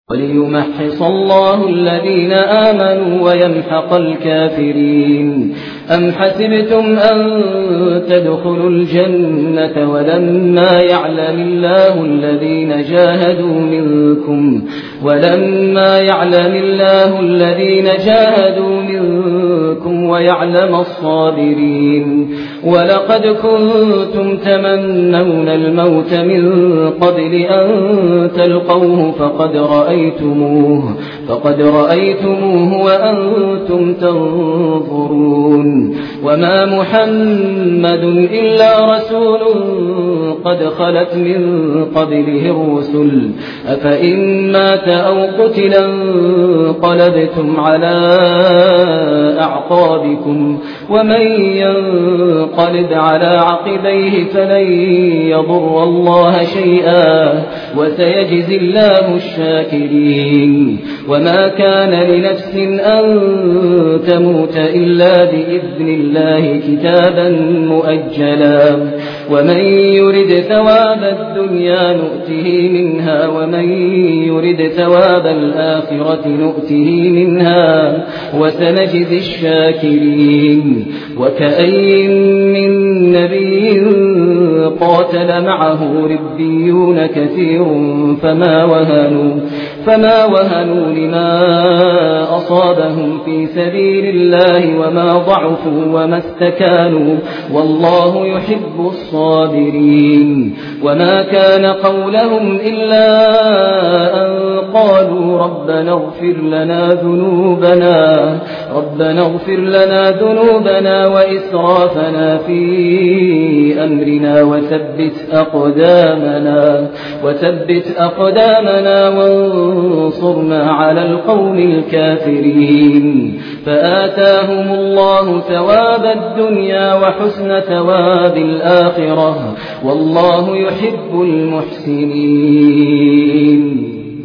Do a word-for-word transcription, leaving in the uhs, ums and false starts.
وليمحص الله الذين آمنوا ويمحق الكافرين. أم حسبتم أن تدخلوا الجنة ولما يعلم الله الذين جاهدوا منكم ولما يعلم الله الذين جاهدوا منكم ويعلم الصابرين. ولقد كنتم تمنون الموت من قبل أن تلقوه فقد رأيتموه فقد رأيتموه وأنتم تنظرون. وما محمد إلا رسول قد خلت من قبله الرسل أفإن مات أو قتلا انقلبتم على أعقابكم ومن ينقلب على عقبيه فلن يضر الله شيئا وسيجزي الله الشاكرين. وما كان لنفس أن تموت إلا بإذن الله كتابا مؤجلا ومن يرد ثواب الدنيا نؤته منها ومن يرد ثواب الآخرة نؤته منها وسنجزي الشاكرين. وكأي من نبي قاتل معه ربيون كثير فما وهنوا فما وهنوا لما أصابهم في سبيل الله وما ضعفوا وما استكانوا والله يحب الصابرين. وما كان قولهم إلا أن قالوا ربنا اغفر لنا ذنوبنا ربنا اغفر لنا ذنوبنا وإسرافنا في أمرنا وثبت أقدامنا وثبت أقدامنا وانصرنا على القوم الكافرين. فآتاهم الله ثواب الدنيا وحسن ثواب الآخرة والله يحب المحسنين.